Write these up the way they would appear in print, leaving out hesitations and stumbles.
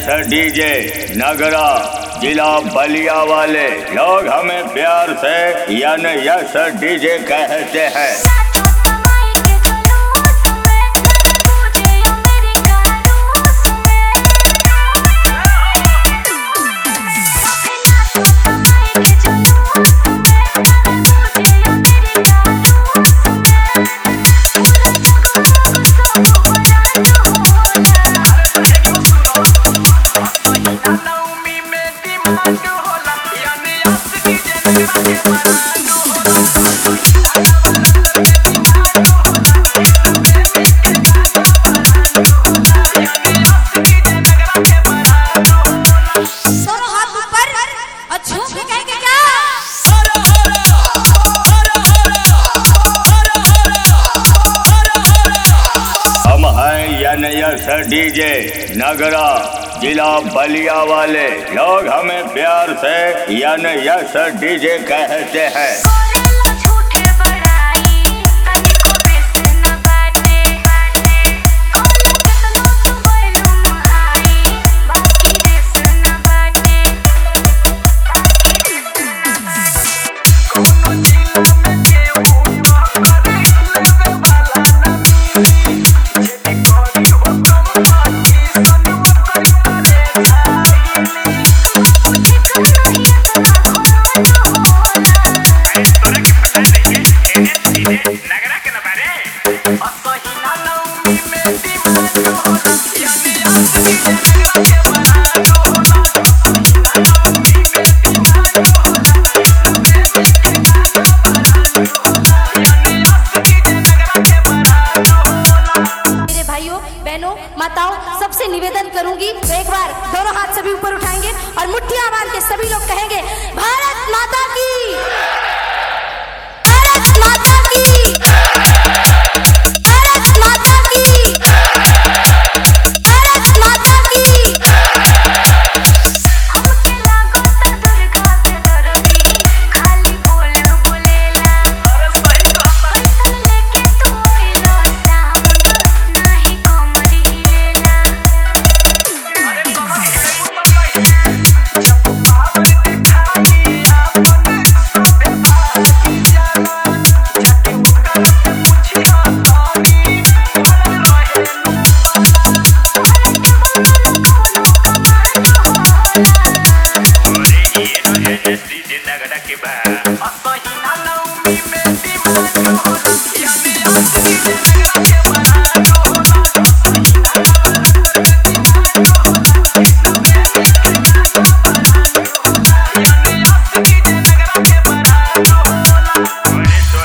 Yes DJ Nagra जिला बलिया वाले लोग हमें प्यार से यस डीजे कहते हैं। यस डीजे नगरा जिला बलिया वाले लोग हमें प्यार से यस डीजे कहते हैं। माताओं सबसे निवेदन करूंगी तो एक बार दोनों हाथ सभी ऊपर उठाएंगे और मुट्ठियां बांध के सभी लोग कहेंगे भारत माता की, भारत माता की, भारत माता की, भारत माता की। हमके लागो त दुर्गा के दरदी खाली बोलेला अरे सही बात लेके तू आइलो सामने नाही कमरी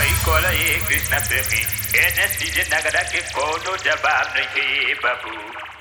कृष्ण प्रेमी NS डीजे नगरा के कोनो जवाब नहीं बाबू।